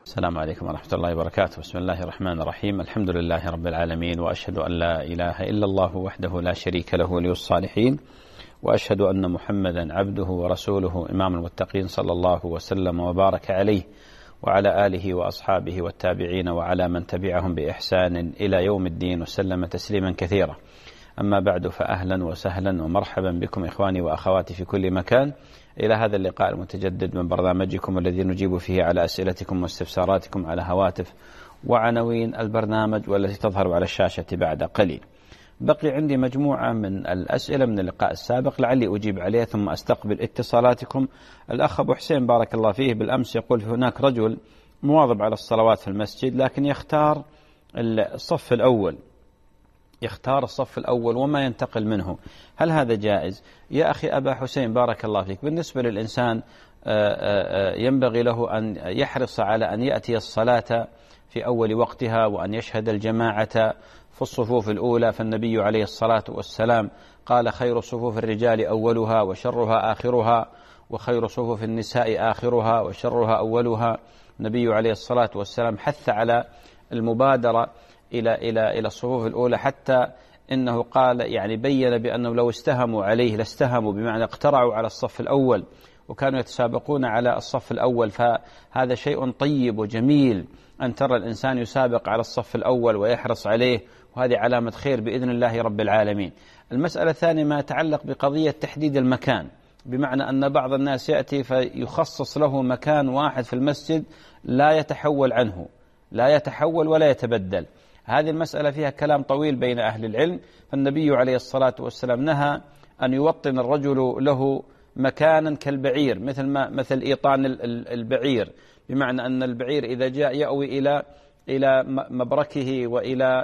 السلام عليكم ورحمة الله وبركاته. بسم الله الرحمن الرحيم. الحمد لله رب العالمين، وأشهد أن لا إله إلا الله وحده لا شريك له ولي الصالحين، وأشهد أن محمدا عبده ورسوله إمام المتقين صلى الله وسلم وبارك عليه وعلى آله وأصحابه والتابعين وعلى من تبعهم بإحسان إلى يوم الدين وسلم تسليما كثيرا. أما بعد، فأهلا وسهلا ومرحبا بكم إخواني وأخواتي في كل مكان إلى هذا اللقاء المتجدد من برنامجكم الذي نجيب فيه على أسئلتكم واستفساراتكم على هواتف وعناوين البرنامج والتي تظهر على الشاشة بعد قليل. بقي عندي مجموعة من الأسئلة من اللقاء السابق لعلي أجيب عليها ثم أستقبل اتصالاتكم. الأخ أبو حسين بارك الله فيه بالأمس يقول هناك رجل مواظب على الصلوات في المسجد لكن يختار الصف الأول وما ينتقل منه، هل هذا جائز؟ يا أخي أبا حسين بارك الله فيك، بالنسبة للإنسان ينبغي له أن يحرص على أن يأتي الصلاة في أول وقتها وأن يشهد الجماعة في الصفوف الأولى، فالنبي عليه الصلاة والسلام قال: خير صفوف الرجال أولها وشرها آخرها، وخير صفوف النساء آخرها وشرها أولها. النبي عليه الصلاة والسلام حث على المبادرة إلى الصفوف الأولى، حتى إنه قال يعني بين بأنه لو استهموا عليه لاستهموا، بمعنى اقترعوا على الصف الأول وكانوا يتسابقون على الصف الأول. فهذا شيء طيب وجميل أن ترى الإنسان يسابق على الصف الأول ويحرص عليه، وهذه علامة خير بإذن الله رب العالمين. المسألة الثانية ما يتعلق بقضية تحديد المكان، بمعنى أن بعض الناس يأتي فيخصص له مكان واحد في المسجد لا يتحول عنه، لا يتحول ولا يتبدل. هذه المسألة فيها كلام طويل بين أهل العلم، فالنبي عليه الصلاة والسلام نهى أن يوطن الرجل له مكانا كالبعير، مثل إيطان البعير، بمعنى أن البعير إذا جاء يأوي إلى مبركه وإلى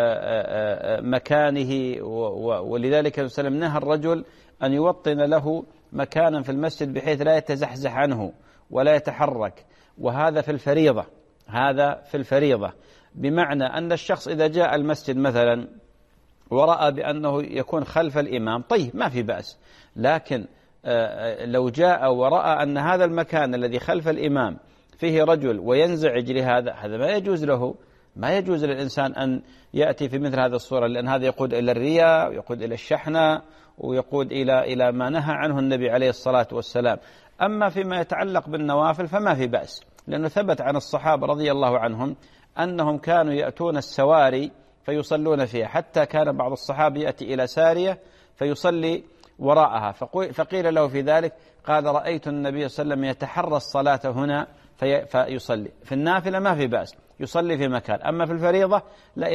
مكانه، ولذلك وسلم نهى الرجل أن يوطن له مكانا في المسجد بحيث لا يتزحزح عنه ولا يتحرك. وهذا في الفريضة، بمعنى أن الشخص إذا جاء المسجد مثلا ورأى بأنه يكون خلف الإمام، طيب ما في بأس، لكن لو جاء ورأى أن هذا المكان الذي خلف الإمام فيه رجل وينزعج لهذا، هذا ما يجوز له، ما يجوز للإنسان أن يأتي في مثل هذه الصورة، لأن هذا يقود إلى الرياء ويقود إلى الشحنة ويقود إلى ما نهى عنه النبي عليه الصلاة والسلام. أما فيما يتعلق بالنوافل فما في بأس، لأنه ثبت عن الصحابة رضي الله عنهم أنهم كانوا يأتون السواري فيصلون فيها، حتى كان بعض الصحابة يأتي إلى سارية فيصلي وراءها، فقيل له في ذلك قال: رأيت النبي صلى الله عليه وسلم يتحرى الصلاة هنا فيصلي. في النافلة ما في بأس، يصلي في مكان، أما في الفريضة لا،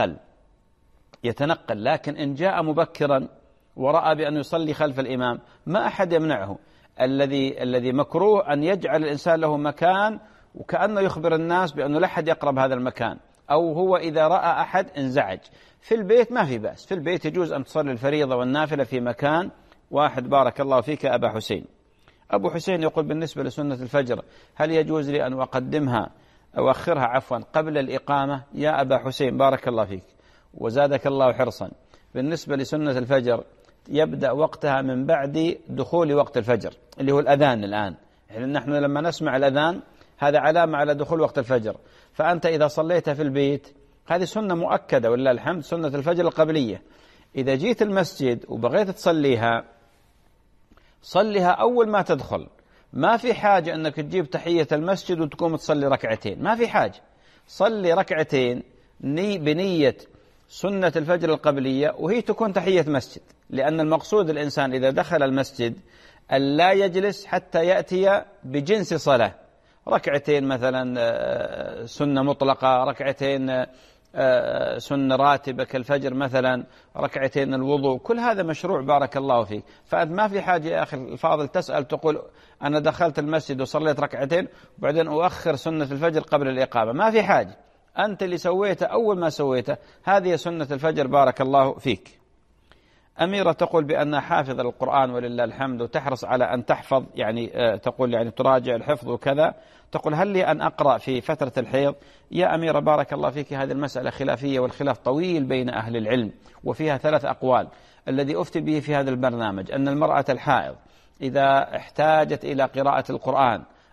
يتنقل. لكن إن جاء مبكرا ورأى بأن يصلي خلف الإمام ما أحد يمنعه. الذي مكروه أن يجعل الإنسان له مكان وكأنه يخبر الناس بأنه لا أحد يقرب هذا المكان، أو هو إذا رأى أحد انزعج. في البيت ما في بأس، في البيت يجوز أن تصلي الفريضة والنافلة في مكان واحد. بارك الله فيك أبا حسين. أبو حسين يقول بالنسبة لسنة الفجر هل يجوز لي أن أقدمها أو أخرها قبل الإقامة؟ يا أبا حسين بارك الله فيك وزادك الله حرصا، بالنسبة لسنة الفجر يبدأ وقتها من بعد دخول وقت الفجر اللي هو الأذان. الآن نحن لما نسمع الأذان هذا علامة على دخول وقت الفجر، فأنت إذا صليتها في البيت هذه سنة مؤكدة ولله الحمد، سنة الفجر القبلية. إذا جيت المسجد وبغيت تصليها صليها أول ما تدخل، ما في حاجة أنك تجيب تحية المسجد وتقوم تصلي ركعتين، ما في حاجة، صلي ركعتين بنية سنة الفجر القبلية وهي تكون تحية مسجد، لأن المقصود الإنسان إذا دخل المسجد أن لا يجلس حتى يأتي بجنس صلاة، ركعتين مثلا سنة مطلقة، ركعتين سنة راتبة كالفجر مثلا، ركعتين الوضوء، كل هذا مشروع بارك الله فيك. فأنت ما في حاجة يا أخي الفاضل تسأل تقول أنا دخلت المسجد وصليت ركعتين وبعدين أؤخر سنة الفجر قبل الإقامة، ما في حاجة، أنت اللي سويته أول ما سويته هذه سنة الفجر بارك الله فيك. أميرة تقول بأنها حافظة القرآن ولله الحمد وتحرص على أن تحفظ، يعني تقول يعني تراجع الحفظ وكذا، تقول هل لي أن أقرأ في فترة الحيض؟ يا أميرة بارك الله فيك هذه المسألة خلافية، والخلاف طويل بين أهل العلم وفيها 3 أقوال. الذي أفتي به في هذا البرنامج أن المرأة الحائض إذا احتاجت إلى قراءة القرآن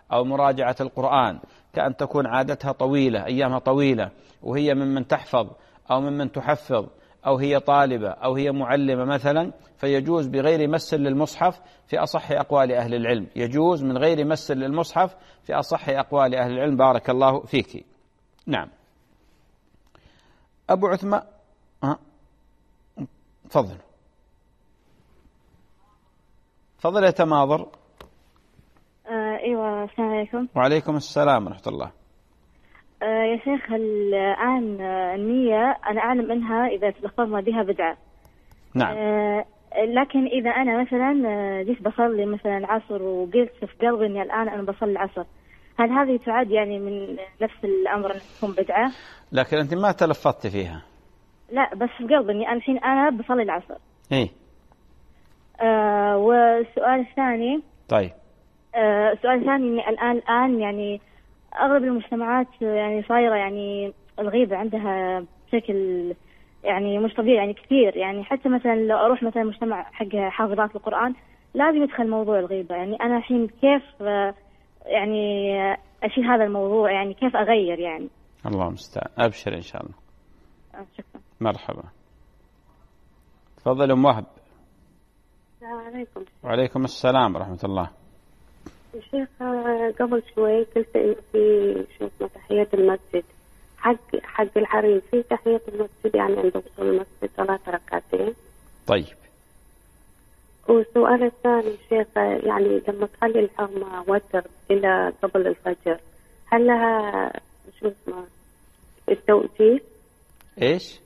أو مراجعة القرآن، كأن تكون عادتها طويلة، أيامها طويلة، وهي ممن تحفظ أو ممن تحفظ، أو هي طالبة أو هي معلمة مثلا، فيجوز بغير مس للمصحف في أصح أقوال أهل العلم، يجوز من غير مس للمصحف في أصح أقوال أهل العلم. بارك الله فيك. نعم. أبو عثمان، تفضل تفضل يا تماضر. ايوه، السلام عليكم. وعليكم السلام ورحمة الله. يا شيخ، الآن النية أنا أعلم أنها إذا تلفظنا بها بدعة. نعم. لكن إذا أنا مثلا جيت بصلي مثلا العصر وقلت في قلبي إني الآن أنا بصلي العصر، هل هذه تعد يعني من نفس الأمر أن تكون بدعة؟ لكن أنت ما تلفظت فيها. لا، بس في قلبي إني الحين أنا بصلي العصر. إيه. والسؤال الثاني. طيب. السؤال الثاني إني الآن يعني أغلب المجتمعات يعني صايرة يعني الغيبة عندها بشكل يعني مش طبيعي، يعني كثير، يعني حتى مثلا لو أروح مثلا مجتمع حق حافظات القرآن لازم يدخل موضوع الغيبة. يعني أنا الحين كيف يعني أشيل هذا الموضوع؟ يعني كيف أغير يعني؟ الله المستعان. أبشر إن شاء الله. شكرا. مرحبا. تفضل أم وهب. السلام عليكم. وعليكم السلام ورحمة الله. الشيخ، قبل شوي قلت إنه في شو اسمه تحية المسجد، حق الحريم في تحية المسجد، يعني عند وصول المسجد 3 ركعتين. طيب. والسؤال الثاني شيخ، يعني لما تخلي الحرمة وتر إلى قبل الفجر، هل لها شو اسمه التوجيه؟ إيش؟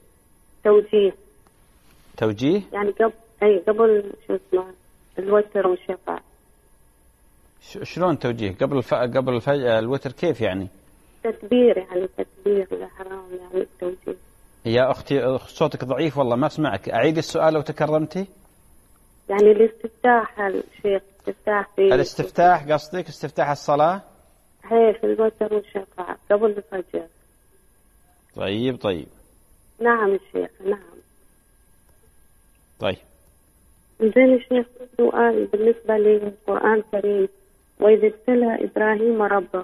توجيه؟ يعني قبل شو اسمه الوتر والشفاء. شلون توجيه قبل الوتر؟ كيف يعني؟ تكبير الحرام، يعني التوجيه. يا أختي صوتك ضعيف والله ما أسمعك، أعيد السؤال لو تكرمتي. يعني الاستفتاح الشيخ، الاستفتاح قصدك استفتاح الصلاة؟ هي في الوتر والشفاعة قبل الفجر. طيب. نعم الشيخ، نعم. طيب. زين الشيخ، سؤال بالنسبة للقرآن الكريم، وإذا ابتلى إبراهيم ربه،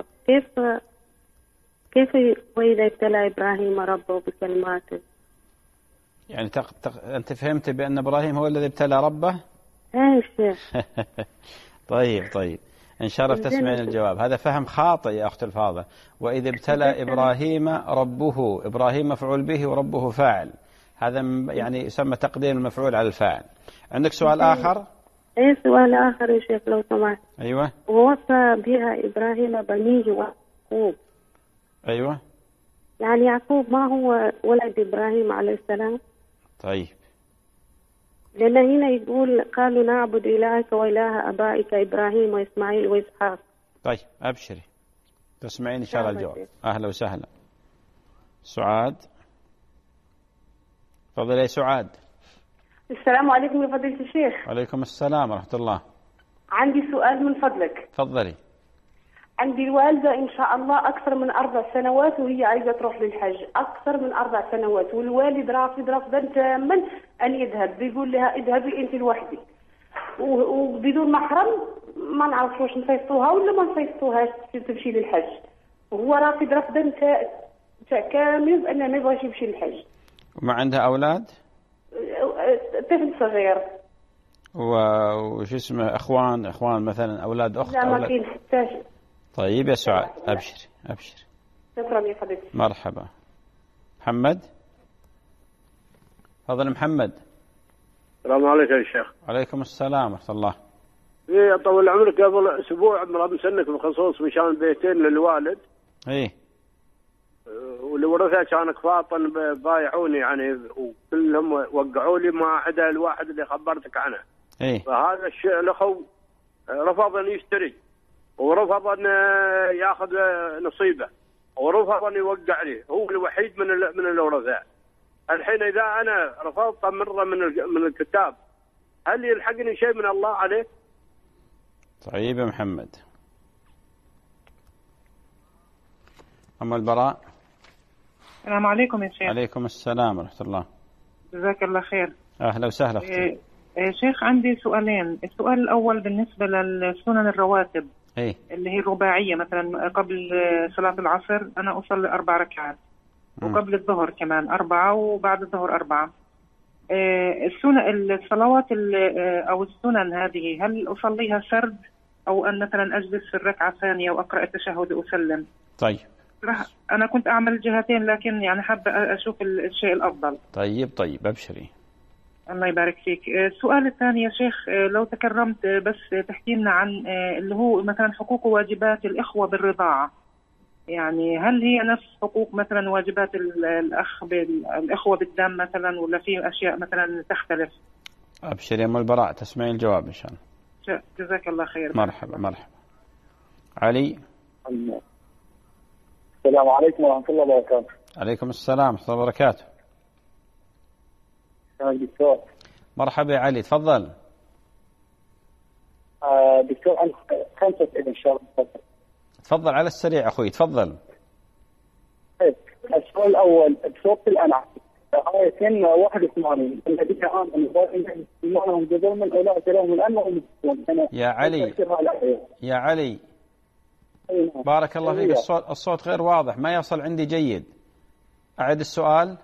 كيف وإذا ابتلى إبراهيم ربه بكلماته؟ يعني أنت فهمت بأن إبراهيم هو الذي ابتلى ربه؟ ايه الشيخ. طيب إن شرف تسمعين الجواب. هذا فهم خاطئ يا أخت الفاضلة. وإذا ابتلى إبراهيم ربه، إبراهيم مفعول به وربه فاعل، هذا يعني يسمى تقديم المفعول على الفاعل. عندك سؤال آخر؟ ايه سؤال آخر يا شيخ لو سمحت. أيوة. ووصى بها إبراهيم بنيه ويعقوب. أيوة. يعني يعقوب ما هو ولد إبراهيم عليه السلام؟ طيب. لأن هنا يقول قالوا نعبد إلهك وإله أبائك إبراهيم وإسماعيل وإسحاق. طيب أبشري تسمعين إن شاء الله الجواب. أهلا وسهلا. سعاد، تفضلي يا سعاد. السلام عليكم يا فضيلة الشيخ. وعليكم السلام ورحمة الله. عندي سؤال من فضلك. تفضلي. عندي الوالدة إن شاء الله أكثر من 4 سنوات وهي عايزة تروح للحج، أكثر من 4 سنوات، والوالد رافض رفضا تاما أن يذهب، بيقول لها اذهبي أنت لوحدك وبدون محرم، ما نعرف واش نفيسطوها ولا ما نفيسطوهاش تمشي للحج، وهو رافض رفضا كامل بأنه ما يبغاش يمشي للحج. وما عندها أولاد؟ طفل صغير. وش اسمه أخوان مثلا، أولاد أخت؟ لا ما كاين حتى شيء. طيب يا سعاد أبشري. شكرا يا فضيلتي. مرحبا. محمد، تفضل محمد. السلام عليكم يا شيخ. وعليكم السلام ورحمة الله. إيه طول عمرك، قبل أسبوع مسنك بخصوص مشان بيتين للوالد. إيه. واللي ورثها كانك فاطن بايعوني يعني، وكلهم وقعوا لي ما عدا الواحد اللي خبرتك عنه. إيه. فهذا الشيء الأخو رفض أن يشتري، ورفض أن يأخذ نصيبه، ورفض أن يوقع لي، هو الوحيد من الورثاء. الحين إذا أنا رفضت مرة من الكتاب، هل يلحقني شيء من الله عليه؟ طيب يا محمد. أما البراء. السلام عليكم يا شيخ. عليكم السلام ورحمة الله. جزاك الله خير. أهلا وسهلا أختي. شيخ عندي سؤالين. السؤال الأول بالنسبة للسنن الرواتب. اللي هي الرباعية مثلا قبل صلاة العصر أنا أصلي 4 ركعات، وقبل الظهر كمان 4، وبعد الظهر 4. الصلوات أو السنن هذه هل أصليها سرد، أو أن مثلا أجلس في الركعة الثانية وأقرأ التشهد وأسلم؟ طيب أنا كنت أعمل الجهتين، لكن يعني حابة أشوف الشيء الأفضل. طيب أبشري. الله يبارك فيك. السؤال الثاني يا شيخ، لو تكرمت بس تحكي لنا عن اللي هو مثلا حقوق وواجبات الإخوة بالرضاعة. يعني هل هي نفس حقوق مثلا واجبات الإخوة بالدم مثلا، ولا في أشياء مثلا تختلف؟ أبشر يا أم البراء، تسمعين الجواب إن شاء الله. جزاك الله خير. مرحبا. علي. السلام عليكم ورحمة الله وبركاته. عليكم السلام ورحمة الله وبركاته. دكتور. مرحبا يا علي، تفضل. دكتور أنا 5 إن شاء الله. تفضل على السريع أخوي، تفضل. السؤال الأول بسورة الأنعام آية 81 الذين آمنوا إيمانهم بظلم أولئك لهم الأمن. يا علي بارك الله فيك، الصوت غير واضح، ما يصل عندي جيد. أعد السؤال.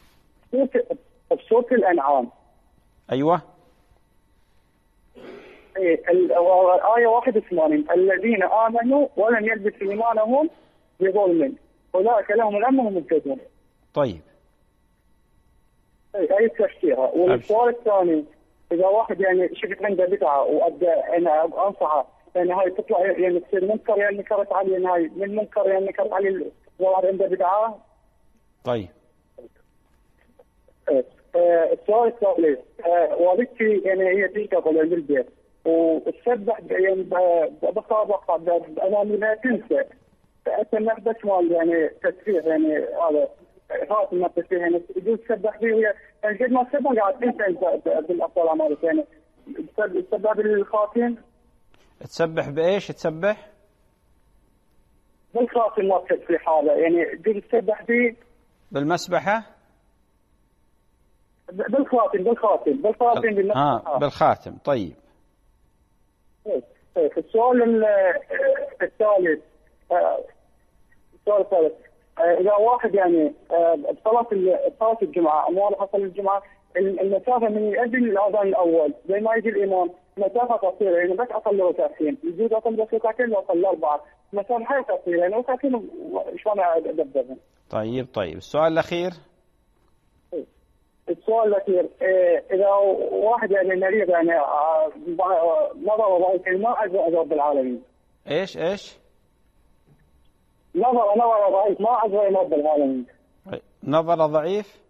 بسورة الأنعام. أيوة. آية 81 الذين آمنوا ولم يلبسوا إيمانهم بظلم أولئك لهم الأمن وهم مهتدون. طيب. أي تفسيرها. والسؤال الثاني، إذا واحد يعني شفت عنده بدعة وأبدأ أنا أنصحه، يعني هاي تطلع يعني تصير منكر، يعني نكرت عليه، يعني هاي من منكر يعني نكرت عليه واحد عنده بدعة. طيب. السؤال الثالث، والدتي يعني هي تشتغل بالبيت وتسبح يعني بخابق أمامي لا تنسى، فأتمنى بس مال يعني تسبيح، يعني هذا خاص ما تسبيح يعني يجوز تسبح فيه، وهي يعني قد ما تسبح قاعد تنسى بالأطفال مالك، يعني تسبح بالخاتم. تسبح بإيش؟ تسبح بالخاتم ما التسبيح هذا، يعني يجوز تسبح فيه بالمسبحة. بالخاتم بالخاتم. طيب. السؤال الثالث، إذا واحد يعني بصلاة الجمعة أموال حصل الجمعة، المسافة من يؤذن الأذان الأول زي ما يجي الإمام مسافة قصيرة، يعني بس أصلي ركعتين، يجوز أصلي بس ركعتين وأصلي 4، مسافة حيث قصيرة، يعني ركعتين شلون أدبرهم؟ طيب. السؤال الأخير. السؤال الأخير، إذا واحد يعني مريض يعني نظر ضعيف ما عز رب العالمين. إيش؟ نظر ضعيف ما عز رب العالمين. نظر ضعيف؟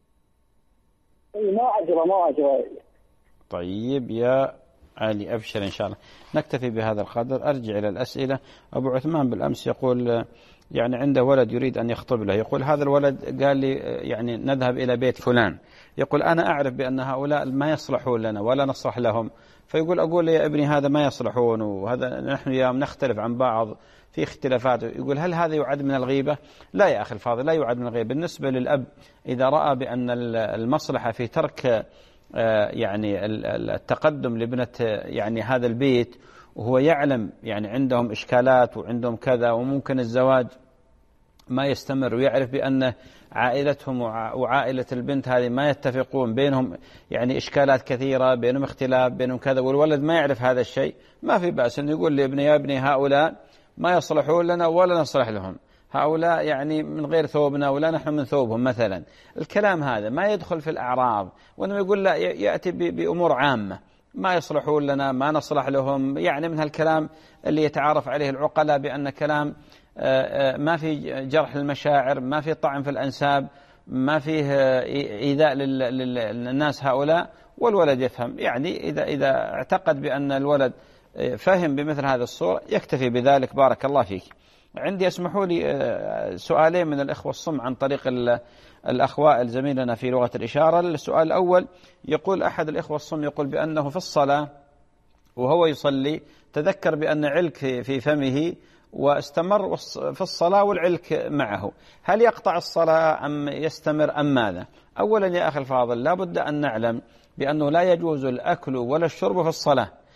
ما أجرى. طيب يا علي أبشر إن شاء الله. نكتفي بهذا القدر. أرجع إلى الأسئلة. أبو عثمان بالأمس يقول يعني عنده ولد يريد أن يخطب له، يقول هذا الولد قال لي يعني نذهب إلى بيت فلان، يقول أنا أعرف بأن هؤلاء ما يصلحون لنا ولا نصلح لهم، فيقول أقول يا ابني هذا ما يصلحون، وهذا نحن يوم نختلف عن بعض في اختلافات، يقول هل هذا يعد من الغيبة؟ لا يا أخي الفاضل، لا يعد من الغيبة. بالنسبة للأب إذا رأى بأن المصلحة في ترك يعني التقدم لابنة يعني هذا البيت، وهو يعلم يعني عندهم إشكالات وعندهم كذا وممكن الزواج ما يستمر، ويعرف بأن عائلتهم وعائلة البنت هذه ما يتفقون، بينهم يعني إشكالات كثيرة، بينهم اختلاف، بينهم كذا، والولد ما يعرف هذا الشيء، ما في بأس أن يقول لابني يا ابني هؤلاء ما يصلحون لنا ولا نصلح لهم، هؤلاء يعني من غير ثوبنا ولا نحن من ثوبهم مثلا. الكلام هذا ما يدخل في الأعراض، وإنما يقول لا، يأتي بأمور عامة، ما يصلحون لنا ما نصلح لهم، يعني من هالكلام اللي يتعارف عليه العقلاء بأن كلام ما في جرح للمشاعر، ما في طعن في الأنساب، ما فيه إيذاء للناس هؤلاء، والولد يفهم. يعني إذا اعتقد بأن الولد فهم بمثل هذه الصورة يكتفي بذلك. بارك الله فيك. عندي اسمحوا لي سؤالين من الإخوة الصم عن طريق الأخ وائل زميلنا في لغة الإشارة. السؤال الأول يقول أحد الإخوة الصم يقول بأنه في الصلاة وهو يصلي تذكر بأن علك في فمه واستمر في الصلاة والعلك معه، هل يقطع الصلاة أم يستمر أم ماذا؟ أولا يا أخي الفاضل، لا بد أن نعلم بأنه لا يجوز الأكل ولا الشرب في الصلاة،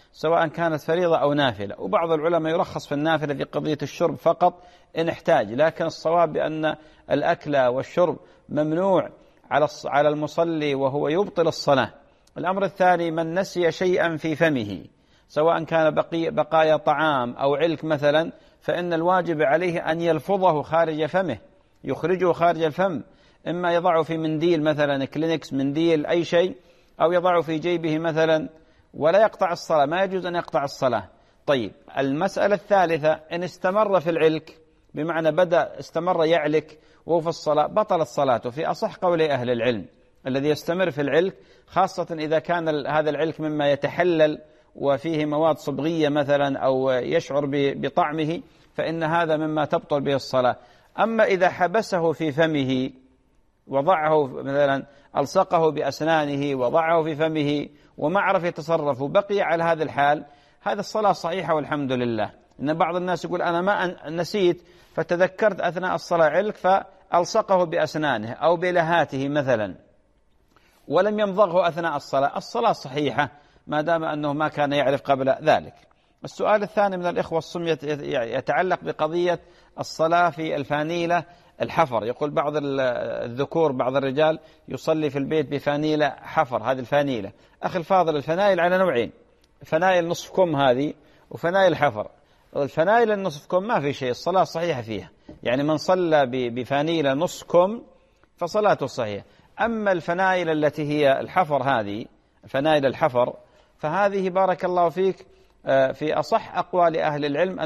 سواء كانت فريضة أو نافلة. وبعض العلماء يرخص في النافلة في قضية الشرب فقط إن احتاج، لكن الصواب بأن الأكل والشرب ممنوع على المصلي وهو يبطل الصلاة. الأمر الثاني من نسي شيئا في فمه، سواء كان بقايا طعام أو علك مثلا، فإن الواجب عليه أن يلفظه خارج فمه، يخرجه خارج الفم، إما يضعه في منديل مثلا كلينكس، منديل أي شيء، أو يضعه في جيبه مثلا، ولا يقطع الصلاة، ما يجوز أن يقطع الصلاة. طيب المسألة الثالثة إن استمر في العلك، بمعنى بدأ استمر يعلك وهو في الصلاة، بطلت صلاته في أصح قولي أهل العلم. الذي يستمر في العلك، خاصة إذا كان هذا العلك مما يتحلل وفيه مواد صبغية مثلا أو يشعر بطعمه، فإن هذا مما تبطل به الصلاة. أما إذا حبسه في فمه، وضعه مثلا ألصقه بأسنانه وضعه في فمه وما عرف يتصرف وبقي على هذا الحال، هذا الصلاة صحيحة والحمد لله. إن بعض الناس يقول أنا ما نسيت فتذكرت أثناء الصلاة علك فألصقه بأسنانه أو بلهاته مثلا ولم يمضغه أثناء الصلاة، الصلاة صحيحة ما دام أنه ما كان يعرف قبل ذلك. السؤال الثاني من الإخوة الصم يتعلق بقضية الصلاة في الفانيلة الحفر. يقول بعض الذكور بعض الرجال يصلي في البيت بفانيلة حفر. هذه الفانيلة أخي الفاضل، الفنايل على نوعين، فنايل نصف كم هذه وفنايل حفر. الفنايل النصف كم ما في شيء، الصلاة صحيحة فيها، يعني من صلى بفانيلة نصف كم فصلاته صحيحة. أما الفنايل التي هي الحفر، هذه فنايل الحفر، فهذه بارك الله فيك في أصح أقوال أهل العلم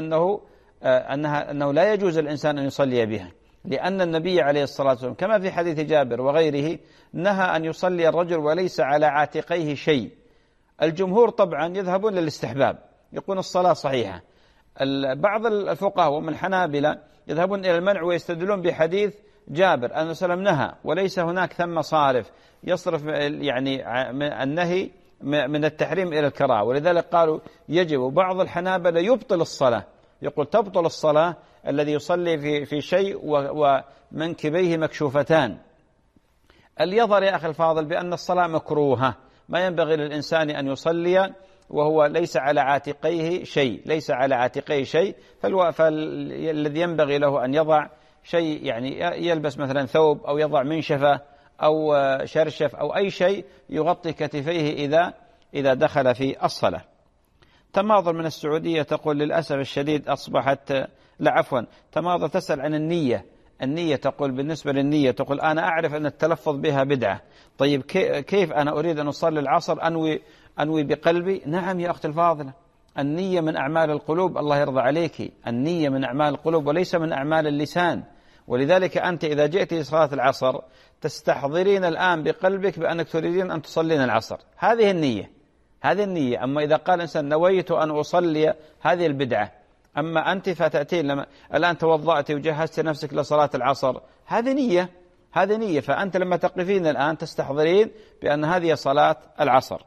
أنه لا يجوز الإنسان أن يصلي بها، لأن النبي عليه الصلاة والسلام كما في حديث جابر وغيره نهى أن يصلي الرجل وليس على عاتقيه شيء. الجمهور طبعا يذهبون للاستحباب، يقول الصلاة صحيحة. بعض الفقهاء ومن الحنابلة يذهبون إلى المنع ويستدلون بحديث جابر أن وسلم نهى وليس هناك ثم صارف يصرف يعني النهي من التحريم إلى الكراهة، ولذلك قالوا يجب. وبعض الحنابلة يبطل الصلاة، يقول تبطل الصلاة الذي يصلي في شيء ومنكبيه مكشوفتان. اليظهر يا أخي الفاضل بأن الصلاة مكروهة، ما ينبغي للإنسان أن يصلي وهو ليس على عاتقيه شيء، ليس على عاتقيه شيء، فالذي ينبغي له أن يضع شيء، يعني يلبس مثلا ثوب أو يضع منشفة أو شرشف أو أي شيء يغطي كتفيه إذا دخل في الصلاة. تماضر من السعودية تقول للأسف الشديد أصبحت تماضر تسأل عن النية تقول بالنسبة للنية، تقول أنا أعرف أن التلفظ بها بدعة، طيب كيف أنا أريد أن أصلي العصر أنوي بقلبي؟ نعم يا أختي الفاضلة، النية من أعمال القلوب، الله يرضى عليك، النية من أعمال القلوب وليس من أعمال اللسان. ولذلك أنت إذا جئت لصلاة العصر تستحضرين الآن بقلبك بأنك تريدين أن تصلين العصر، هذه النية. أما إذا قال إنسان نويت أن أصلي، هذه البدعة. أما أنت فتأتين لما الآن توضأت وجهزت نفسك لصلاة العصر، هذه نية. فأنت لما تقفين الآن تستحضرين بأن هذه صلاة العصر.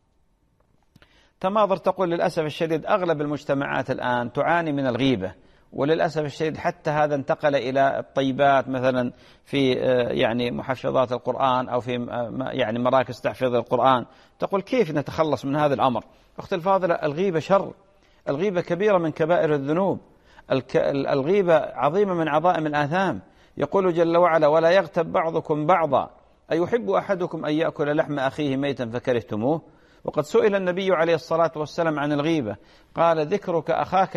تماضر تقول للأسف الشديد أغلب المجتمعات الآن تعاني من الغيبة، وللأسف الشديد حتى هذا انتقل إلى الطيبات مثلا في يعني محفظات القرآن أو في يعني مراكز تحفيظ القرآن. تقول كيف نتخلص من هذا الأمر؟ أختي الفاضلة، الغيبة شر، الغيبة كبيرة من كبائر الذنوب، الغيبة عظيمة من عظائم الآثام. يقول جل وعلا ولا يغتب بعضكم بعضا أيحب أحدكم أن يأكل لحم أخيه ميتا فكرهتموه. وقد سئل النبي عليه الصلاة والسلام عن الغيبة قال ذكرك أخاك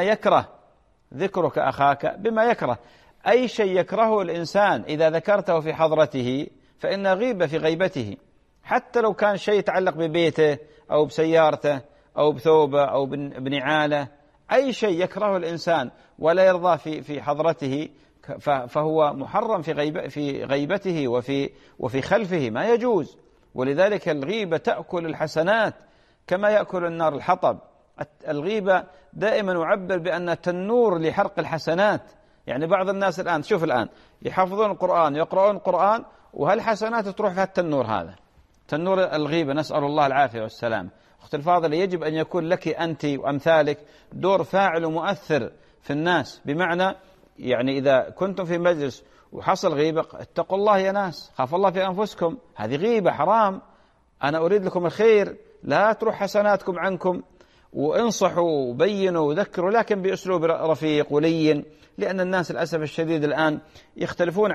بما يكره، أي شيء يكرهه الإنسان إذا ذكرته في حضرته فإن غيبة في غيبته، حتى لو كان شيء يتعلق ببيته أو بسيارته أو بثوبه أو بنعاله، أي شيء يكرهه الإنسان ولا يرضى في حضرته فهو محرم في غيبته وفي خلفه، ما يجوز. ولذلك الغيبة تأكل الحسنات كما يأكل النار الحطب. الغيبة دائما أعبر بأن تنور لحرق الحسنات. يعني بعض الناس الآن شوف الآن يحفظون القرآن يقرؤون القرآن وهالحسنات تروح في التنور، هذا تنور الغيبة، نسأل الله العافية والسلام. أختي الفاضلة، يجب أن يكون لك أنت وأمثالك دور فاعل ومؤثر في الناس، بمعنى يعني إذا كنتم في مجلس وحصل غيبة اتقوا الله يا ناس، خاف الله في أنفسكم، هذه غيبة حرام، أنا أريد لكم الخير، لا تروح حسناتكم عنكم. وانصحوا وبينوا وذكروا، لكن بأسلوب رفيق ولين، لأن الناس للأسف الشديد الآن يختلفون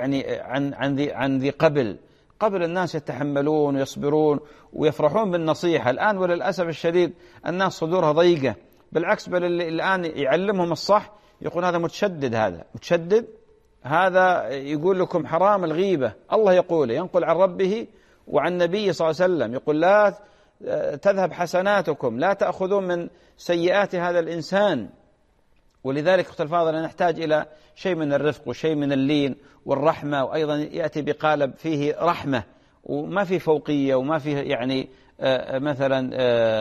عن ذي قبل الناس يتحملون ويصبرون ويفرحون بالنصيحة. الآن وللأسف الشديد الناس صدورها ضيقة، بالعكس بل اللي الآن يعلمهم الصح يقول هذا متشدد، هذا يقول لكم حرام الغيبة، الله يقول ينقل عن ربه وعن النبي صلى الله عليه وسلم يقول لا تذهب حسناتكم، لا تأخذون من سيئات هذا الإنسان. ولذلك أخت الفاضلة نحتاج إلى شيء من الرفق وشيء من اللين والرحمة، وأيضا يأتي بقالب فيه رحمة وما فيه فوقية وما فيه يعني مثلا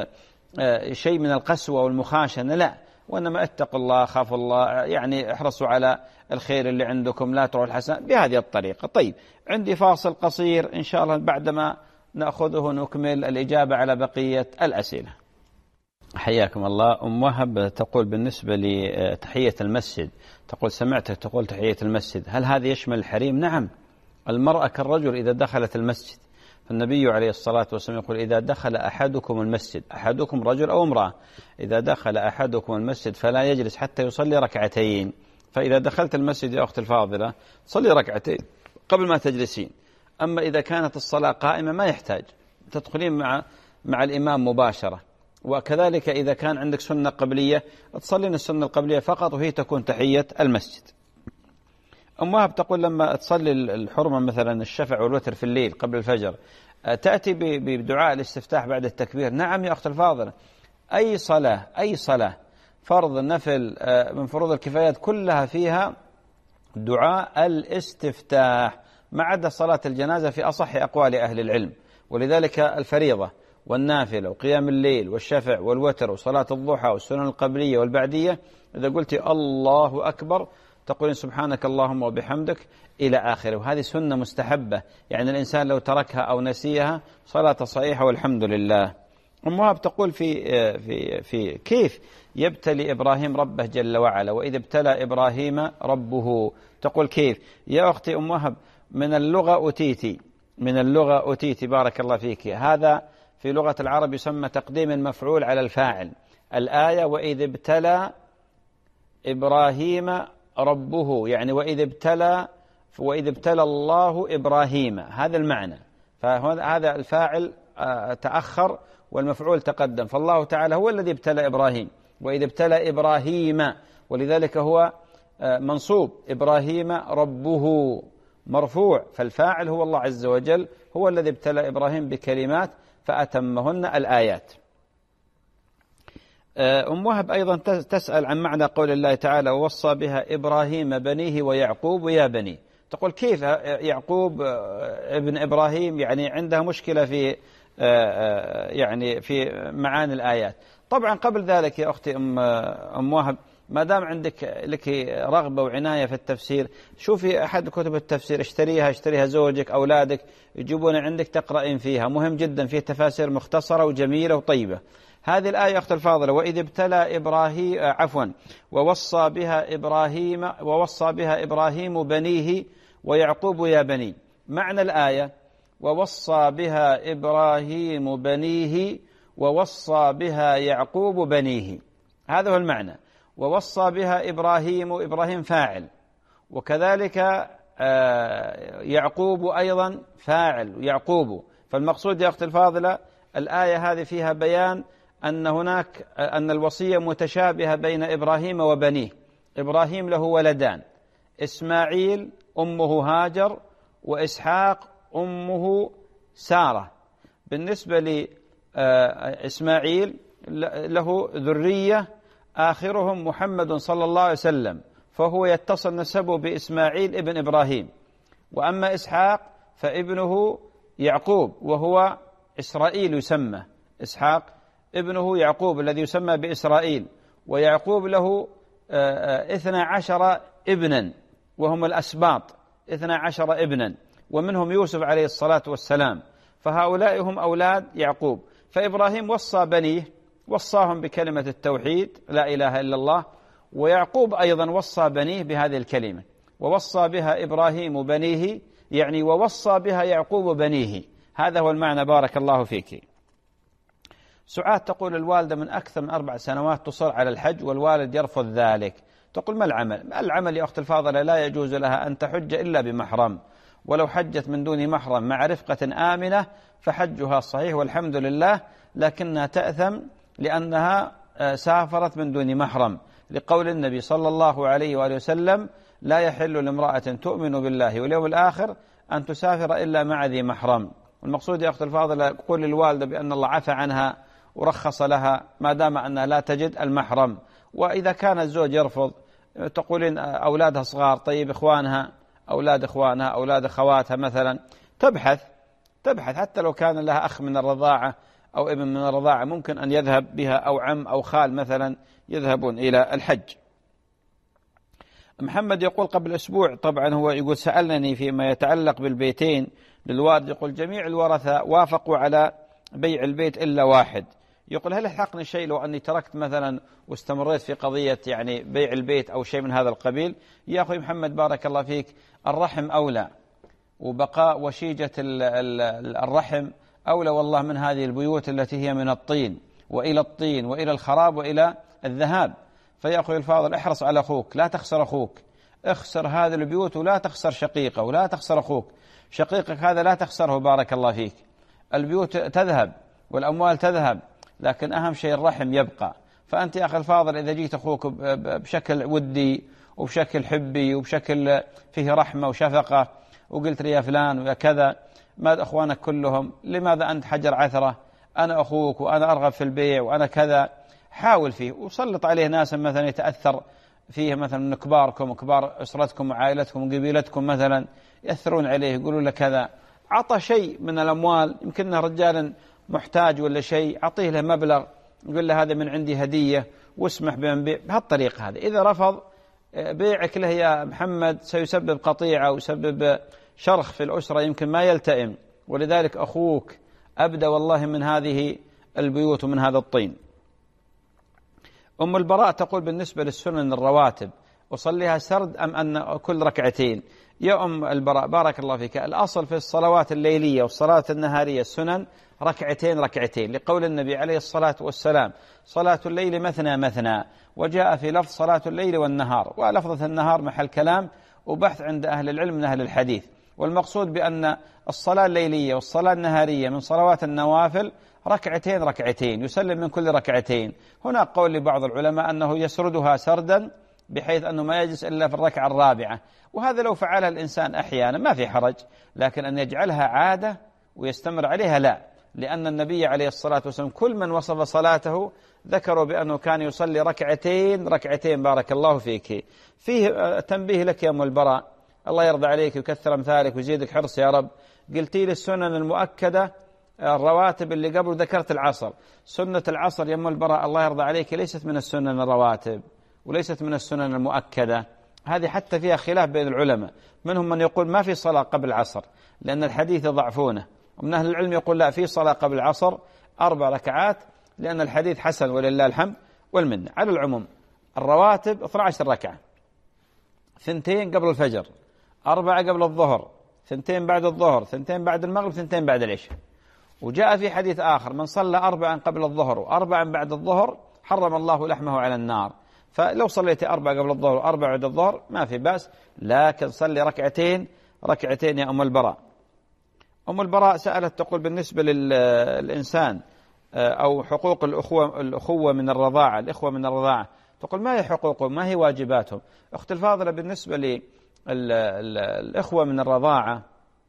شيء من القسوة والمخاشنة، لا، وإنما اتقوا الله، خافوا الله، يعني احرصوا على الخير اللي عندكم، لا تروا الحسن بهذه الطريقة. طيب، عندي فاصل قصير إن شاء الله، بعدما نأخذه نكمل الإجابة على بقية الأسئلة. حياكم الله. أم وهب تقول بالنسبة لتحية المسجد، تقول سمعتك تقول تحية المسجد، هل هذا يشمل الحريم؟ نعم، المرأة كالرجل إذا دخلت المسجد، فالنبي عليه الصلاة والسلام يقول إذا دخل أحدكم المسجد، أحدكم رجل أو امرأة، إذا دخل أحدكم المسجد فلا يجلس حتى يصلي ركعتين. فإذا دخلت المسجد يا أخت الفاضلة صلي ركعتين قبل ما تجلسين. أما إذا كانت الصلاة قائمة ما يحتاج، تدخلين مع الإمام مباشرة. وكذلك إذا كان عندك سنة قبلية تصلين السنة القبلية فقط وهي تكون تحية المسجد. أم وهب تقول لما تصلي الحرمة مثلا الشفع والوتر في الليل قبل الفجر تأتي بدعاء الاستفتاح بعد التكبير. نعم يا أخت الفاضلة، أي صلاة فرض نفل من فروض الكفايات كلها فيها دعاء الاستفتاح، ما عدا صلاة الجنازة في أصح أقوال أهل العلم. ولذلك الفريضة والنافلة وقيام الليل والشفع والوتر وصلاة الضحى والسنن القبلية والبعدية إذا قلت الله أكبر تقولين سبحانك اللهم وبحمدك إلى آخره، وهذه سنة مستحبة، يعني الإنسان لو تركها أو نسيها صلاة صحيحة والحمد لله. أم وهب تقول في كيف يبتلي إبراهيم ربه جل وعلا، وإذا ابتلى إبراهيم ربه، تقول كيف يا أختي أم وهب؟ من اللغة أتيتي بارك الله فيك. هذا في لغة العرب يسمى تقديم المفعول على الفاعل. الآية وإذ ابتلى إبراهيم ربه، يعني وإذ ابتلى الله إبراهيم، هذا المعنى. فهذا الفاعل تأخر والمفعول تقدم، فالله تعالى هو الذي ابتلى إبراهيم، وإذ ابتلى إبراهيم، ولذلك هو منصوب، إبراهيم ربه مرفوع، فالفاعل هو الله عز وجل، هو الذي ابتلى إبراهيم بكلمات فأتمهن الآيات. أم وهب أيضا تسأل عن معنى قول الله تعالى ووصى بها إبراهيم بنيه ويعقوب يا بني. تقول كيف يعقوب ابن إبراهيم؟ يعني عندها مشكلة في معاني الآيات. طبعا قبل ذلك يا أختي أم وهب، ما دام عندك لك رغبة وعناية في التفسير، شوفي أحد كتب التفسير، اشتريها زوجك أولادك يجيبون عندك تقرأين فيها، مهم جدا، فيه تفاسير مختصرة وجميلة وطيبة. هذه الآية أخت الفاضلة وإذ ابتلى إبراهيم ووصى بها إبراهيم بنيه ويعقوب يا بني. معنى الآية ووصى بها إبراهيم بنيه ووصى بها يعقوب بنيه، هذا هو المعنى. ووصى بها إبراهيم فاعل، وكذلك يعقوب أيضا فاعل، يعقوب. فالمقصود يا أخت الفاضلة الآية هذه فيها بيان أن الوصية متشابهة بين إبراهيم وبنيه. إبراهيم له ولدان، إسماعيل أمه هاجر، وإسحاق أمه سارة. بالنسبة لإسماعيل له ذرية آخرهم محمد صلى الله عليه وسلم، فهو يتصل نسبه بإسماعيل ابن إبراهيم. وأما إسحاق فابنه يعقوب، وهو إسرائيل يسمى، إسحاق ابنه يعقوب الذي يسمى بإسرائيل. ويعقوب له 12 ابنا، وهم الأسباط 12 ابنا، ومنهم يوسف عليه الصلاة والسلام، فهؤلاء هم أولاد يعقوب. فإبراهيم وصى بنيه، وصاهم بكلمة التوحيد لا إله إلا الله، ويعقوب أيضا وصى بنيه بهذه الكلمة، ووصى بها إبراهيم بنيه، يعني ووصى بها يعقوب بنيه، هذا هو المعنى بارك الله فيك. سعاد تقول الوالدة من أكثر من 4 سنوات تصر على الحج والوالد يرفض ذلك، تقول ما العمل؟ العمل يا أخت الفاضلة لا يجوز لها أن تحج إلا بمحرم، ولو حجت من دون محرم مع رفقة آمنة فحجها صحيح والحمد لله، لكنها تأثم لأنها سافرت من دون محرم، لقول النبي صلى الله عليه وآله وسلم لا يحل لامرأة تؤمن بالله واليوم الآخر أن تسافر إلا مع ذي محرم. والمقصود يا أخت الفاضلة قول للوالدة بأن الله عفى عنها ورخص لها ما دام أنها لا تجد المحرم. وإذا كان الزوج يرفض تقولين أولادها صغار، طيب إخوانها، أولاد إخوانها، أولاد أخواتها مثلا، تبحث حتى لو كان لها أخ من الرضاعة أو ابن من الرضاعة ممكن أن يذهب بها، أو عم أو خال مثلا يذهبون إلى الحج. محمد يقول قبل أسبوع، طبعا هو يقول سألني فيما يتعلق بالبيتين للوالد، يقول جميع الورثة وافقوا على بيع البيت إلا واحد. يقول هل يحقني شيء لو أني تركت مثلا واستمريت في قضية يعني بيع البيت أو شيء من هذا القبيل؟ يا أخوي محمد بارك الله فيك، الرحم أولى، وبقاء وشيجة الرحم أولى والله من هذه البيوت التي هي من الطين وإلى الطين وإلى الخراب وإلى الذهاب. فيا أخوي الفاضل احرص على أخوك، لا تخسر أخوك، اخسر هذه البيوت ولا تخسر شقيقه ولا تخسر أخوك، شقيقك هذا لا تخسره بارك الله فيك. البيوت تذهب والأموال تذهب، لكن أهم شيء الرحم يبقى. فأنت يا أخي الفاضل إذا جيت أخوك بشكل ودي وبشكل حبي وبشكل فيه رحمة وشفقة وقلت لي يا فلان ويا كذا، ما أخوانك كلهم لماذا أنت حجر عثرة؟ أنا أخوك وأنا أرغب في البيع وأنا كذا، حاول فيه وسلط عليه ناس مثلا يتأثر فيه مثلا من كباركم وكبار أسرتكم وعائلتكم وقبيلتكم مثلا، يأثرون عليه يقولون له كذا، عطى شيء من الأموال، يمكن رجال محتاج ولا شيء، أعطيه له مبلغ يقول له هذا من عندي هدية واسمح بأن بيع بهالطريقة هذه. إذا رفض بيعك له يا محمد سيسبب قطيعة ويسبب شرخ في الأسرة يمكن ما يلتئم، ولذلك أخوك أبدأ والله من هذه البيوت ومن هذا الطين. أم البراء تقول بالنسبة للسنن الرواتب أصليها سرد أم أن كل ركعتين؟ يا أم البراء بارك الله فيك، الأصل في الصلوات الليلية والصلاة النهارية السنن ركعتين ركعتين، لقول النبي عليه الصلاة والسلام صلاة الليل مثنى مثنى، وجاء في لفظ صلاة الليل والنهار، ولفظة النهار محل كلام وبحث عند أهل العلم من أهل الحديث. والمقصود بأن الصلاة الليلية والصلاة النهارية من صلوات النوافل ركعتين ركعتين، يسلم من كل ركعتين. هناك قول لبعض العلماء أنه يسردها سردا بحيث أنه ما يجلس إلا في الركعة الرابعة، وهذا لو فعلها الإنسان أحيانا ما في حرج، لكن أن يجعلها عادة ويستمر عليها لا، لأن النبي عليه الصلاة والسلام كل من وصف صلاته ذكروا بأنه كان يصلي ركعتين ركعتين. بارك الله فيك. فيه تنبيه لك يا أم البراء، الله يرضى عليك ويكثر أمثالك ويزيدك حرص يا رب. قلتي لي السنن المؤكدة الرواتب اللي قبل ذكرت العصر، سنة العصر يا أم البراء الله يرضى عليك ليست من السنن الرواتب وليست من السنن المؤكدة، هذه حتى فيها خلاف بين العلماء، منهم من يقول ما في صلاة قبل العصر لأن الحديث ضعفونه، ومن أهل العلم يقول لا في صلاة قبل العصر 4 ركعات لأن الحديث حسن ولله الحمد والمنة. على العموم الرواتب 12 ركعة، 2 قبل الفجر، 4 قبل الظهر، 2 بعد الظهر، 2 بعد المغرب، 2 بعد العشاء. وجاء في حديث آخر من صلى 4 قبل الظهر و4 بعد الظهر حرم الله لحمه على النار. فلو صليت 4 قبل الظهر و4 بعد الظهر ما في بأس، لكن صلي ركعتين ركعتين يا أم البراء. أم البراء سألت تقول بالنسبة للإنسان أو حقوق الأخوة من الرضاعة، الإخوة من الرضاعة، تقول ما هي حقوقهم ما هي واجباتهم؟ أخت الفاضلة بالنسبة للإخوة من الرضاعة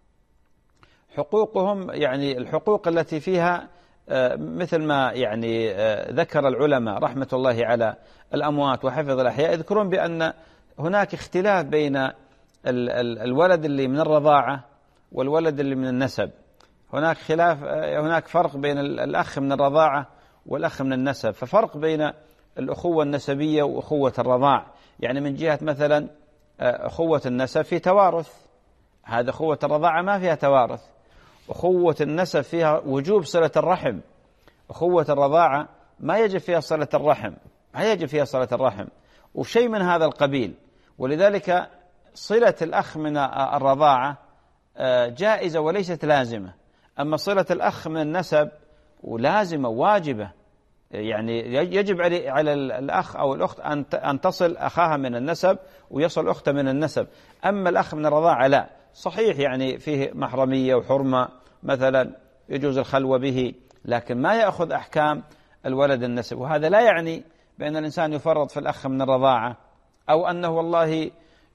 حقوقهم يعني الحقوق التي فيها مثل ما يعني ذكر العلماء رحمة الله على الأموات وحفظ الأحياء، يذكرون بأن هناك اختلاف بين الولد اللي من الرضاعة والولد اللي من النسب، هناك خلاف، هناك فرق بين الأخ من الرضاعة والأخ من النسب، ففرق بين الأخوة النسبية وأخوة الرضاع، يعني من جهة مثلا أخوة النسب في توارث، هذا أخوة الرضاعة ما فيها توارث، أخوة النسب فيها وجوب صلة الرحم، أخوة الرضاعة ما يجب فيها صلة الرحم، ما يجب فيها صلة الرحم وشيء من هذا القبيل. ولذلك صلة الأخ من الرضاعة جائزة وليست لازمة، أما صلة الأخ من النسب ولازمة واجبة، يعني يجب على الأخ أو الأخت أن تصل أخاها من النسب ويصل أخته من النسب. أما الأخ من الرضاعة لا، صحيح يعني فيه محرمية وحرمة مثلا يجوز الخلوة به، لكن ما يأخذ أحكام الولد النسب. وهذا لا يعني بأن الإنسان يفرط في الأخ من الرضاعة أو أنه والله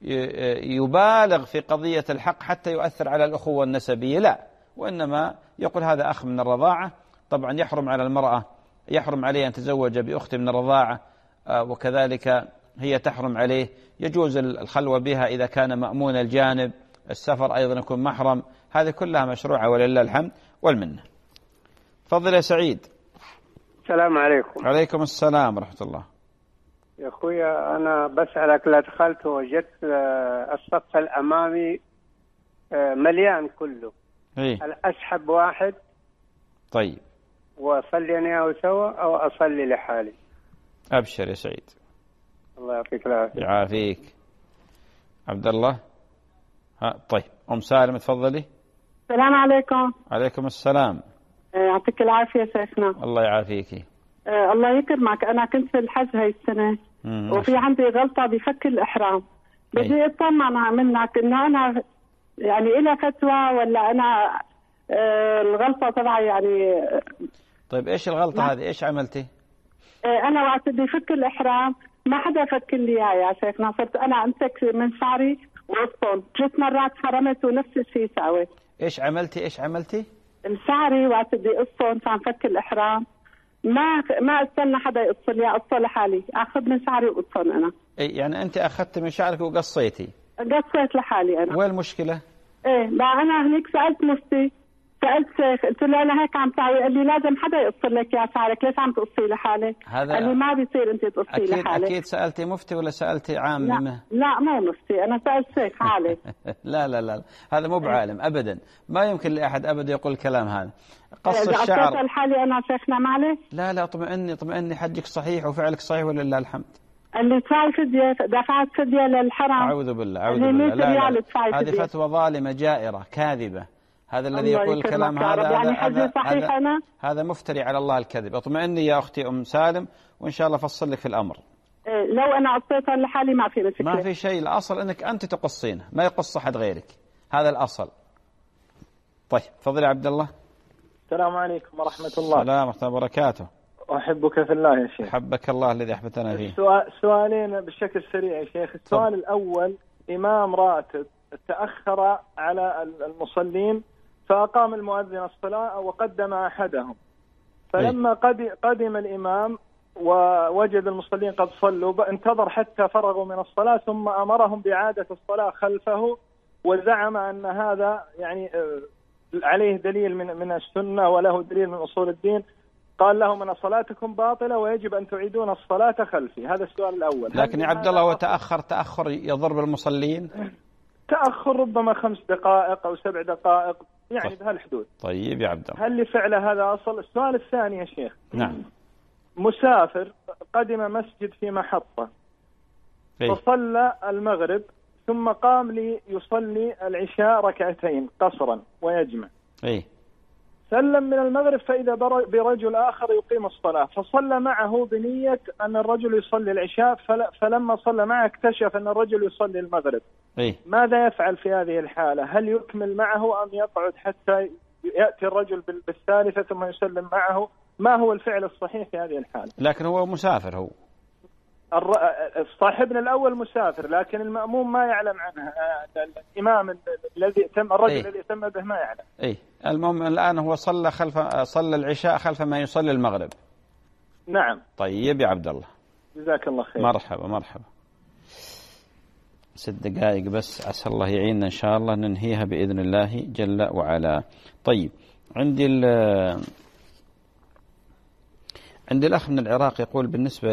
يبالغ في قضية الحق حتى يؤثر على الأخوة النسبية، لا، وإنما يقول هذا أخ من الرضاعة. طبعا يحرم على المرأة، يحرم عليه أن تزوج بأخت من الرضاعة، وكذلك هي تحرم عليه. يجوز الخلوة بها إذا كان مأمون الجانب، السفر أيضا يكون محرم، هذه كلها مشروعة ولله الحمد والمنة. تفضل يا سعيد. السلام عليكم. عليكم السلام ورحمة الله. يا أخويا أنا بسألك، لا دخلت وجدت الصف الأمامي مليان كله، أسحب واحد طيب وأصلي أنا سوا أو أصلي لحالي؟ أبشر يا سعيد، الله يعطيك العافية. يعافيك. عبد الله. طيب أم سالم تفضلي. السلام عليكم. عليكم السلام. يعطيك العافية شيخنا. الله يعافيك. الله يكرمك. أنا كنت في الحج هاي السنة وفي عندي غلطة بفك الإحرام، بدي أطمن منك إنه أنا يعني إلى فتوى ولا أنا الغلطة تبعي يعني. طيب إيش الغلطة هذه؟ إيش عملتي؟ أنا وقت بدي فك الإحرام ما حدا فك لي إياه يا شيخنا، صرت أنا أمسك من شعري وأصطن 3 مرات حرمت ونفس الشيء سويت. إيش عملتي؟ شعري وقت بدي أصطن عشان فك الإحرام ما استنى حدا يقص لي، اقص لحالي، اخذ من شعري واقصن انا. اي يعني انت اخذت من شعرك وقصيتي؟ قصيت لحالي انا. وين المشكله؟ ايه لا انا هنيك سالت مفتي، سالت شيخ، قلت له انا هيك عم ساوي، قال لي لازم حدا يقص لك يا شعرك، ليش عم تقصي لحالك؟ قال لي ما بيصير انت تقصي لحالك. اكيد سالتي مفتي ولا سالتي عام؟ لا مو مفتي، انا سالت شيخ عالم. لا هذا مو بعالم ابدا، ما يمكن لاحد ابدا يقول الكلام هذا. قص الشعر قصيت لحالي انا شيخنا معلش. لا اطمئني حجك صحيح وفعلك صحيح ولله الحمد. اللي دفعت فدية، دفعت فدية للحرام. أعوذ بالله. لا. هذه فتوى ظالمة جائرة كاذبة. هذا الذي يقول الكلام هذا يعني حجي صحيح أنا؟ هذا مفتري على الله الكذب. اطمئني يا أختي أم سالم وإن شاء الله فصل لك في الأمر. لو أنا قصيتها لحالي ما في مشكلة. ما في شيء، الأصل أنك أنت تقصينه، ما يقص أحد غيرك، هذا الأصل. طيب تفضل يا عبد الله. السلام عليكم ورحمة الله. السلام ورحمة الله وبركاته. أحبك في الله يا شيخ. حبك الله الذي أحبتنا فيه. سؤالين بشكل سريع يا شيخ. السؤال الأول، إمام راتب تأخر على المصلين فأقام المؤذن الصلاة وقدم أحدهم، فلما قدم الإمام ووجد المصلين قد صلوا انتظر حتى فرغوا من الصلاة ثم أمرهم بإعادة الصلاة خلفه، وزعم أن هذا يعني عليه دليل من السنة وله دليل من أصول الدين. قال لهم أن صلاتكم باطلة ويجب أن تعيدون الصلاة خلفي. هذا السؤال الأول. لكن يا عبد الله هو تأخر يضر بالمصلين؟ تأخر ربما 5 دقائق أو 7 دقائق يعني بهالحدود. طيب يا عبد الله. هل لفعله هذا أصل؟ السؤال الثاني يا شيخ. نعم. مسافر قدم مسجد في محطة فصلى المغرب ثم قام ليصلي العشاء ركعتين قصرا ويجمع. سلم من المغرب فإذا برجل آخر يقيم الصلاة فصلى معه بنية أن الرجل يصلي العشاء، فلما صلى معه اكتشف أن الرجل يصلي المغرب. ماذا يفعل في هذه الحالة؟ هل يكمل معه أم يقعد حتى يأتي الرجل بالثالثة ثم يسلم معه؟ ما هو الفعل الصحيح في هذه الحالة؟ لكن هو مسافر، هو صاحبنا الأول مسافر لكن المأموم ما يعلم عنه، الإمام الذي تم الرجل الذي تم به ما يعلم. المهم الآن هو صلى العشاء خلف ما يصلي المغرب. نعم. طيب يا عبد الله. جزاك الله خير. مرحبا. 6 دقائق بس، عسى الله يعيننا إن شاء الله ننهيها بإذن الله جل وعلا. طيب عندي الأخ من العراق يقول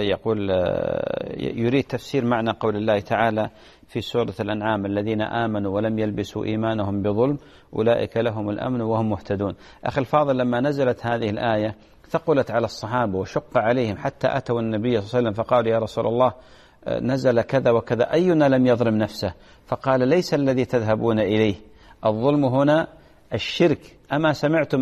يريد تفسير معنى قول الله تعالى في سورة الأنعام: الذين آمنوا ولم يلبسوا إيمانهم بظلم أولئك لهم الأمن وهم مهتدون. أخي الفاضل، لما نزلت هذه الآية ثقلت على الصحابة وشق عليهم حتى أتوا النبي صلى الله عليه وسلم فقالوا: يا رسول الله نزل كذا وكذا، أينا لم يظلم نفسه؟ فقال: ليس الذي تذهبون إليه، الظلم هنا الشرك. أما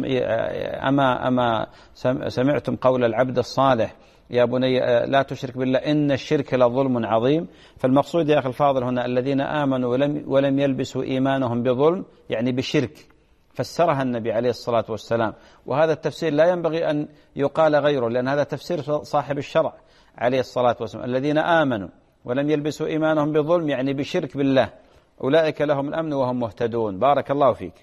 سمعتم قول العبد الصالح يا بني لا تشرك بالله إن الشرك لظلم عظيم. فالمقصود يا أخي الفاضل هنا الذين آمنوا ولم يلبسوا إيمانهم بظلم، يعني بشرك، فسرها النبي عليه الصلاة والسلام. وهذا التفسير لا ينبغي أن يقال غيره، لأن هذا تفسير صاحب الشرع عليه الصلاة والسلام. الذين آمنوا ولم يلبسوا إيمانهم بظلم يعني بشرك بالله، أولئك لهم الأمن وهم مهتدون. بارك الله فيك.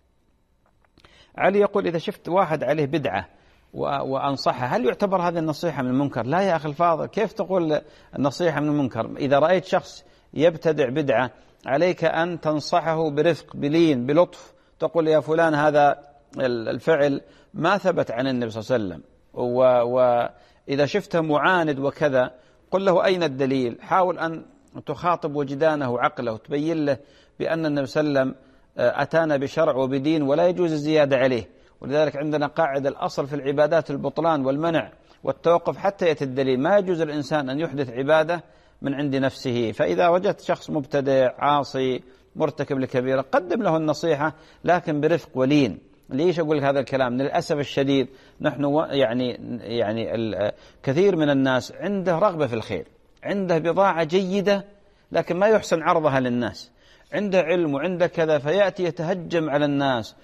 علي يقول إذا شفت واحد عليه بدعة وأنصحه هل يعتبر هذه النصيحة من المنكر؟ لا يا أخي الفاضل، كيف تقول النصيحة من المنكر؟ إذا رأيت شخص يبتدع بدعة عليك أن تنصحه برفق بلين بلطف، تقول يا فلان هذا الفعل ما ثبت عن النبي صلى الله عليه وسلم، وإذا شفته معاند وكذا قل له أين الدليل. حاول أن تخاطب وجدانه وعقله وتبين له بأن النبي صلى الله عليه وسلم أتانا بشرع وبدين ولا يجوز الزيادة عليه. ولذلك عندنا قاعدة الأصل في العبادات البطلان والمنع والتوقف حتى يأتي الدليل. ما يجوز الإنسان أن يحدث عبادة من عند نفسه. فإذا وجدت شخص مبتدع عاصي مرتكب لكبيرة قدم له النصيحة لكن برفق ولين. ليش أقول هذا الكلام؟ للأسف الشديد نحن يعني كثير من الناس عنده رغبة في الخير، عنده بضاعة جيدة لكن ما يحسن عرضها للناس، عنده علم وعنده كذا، فيأتي يتهجم على الناس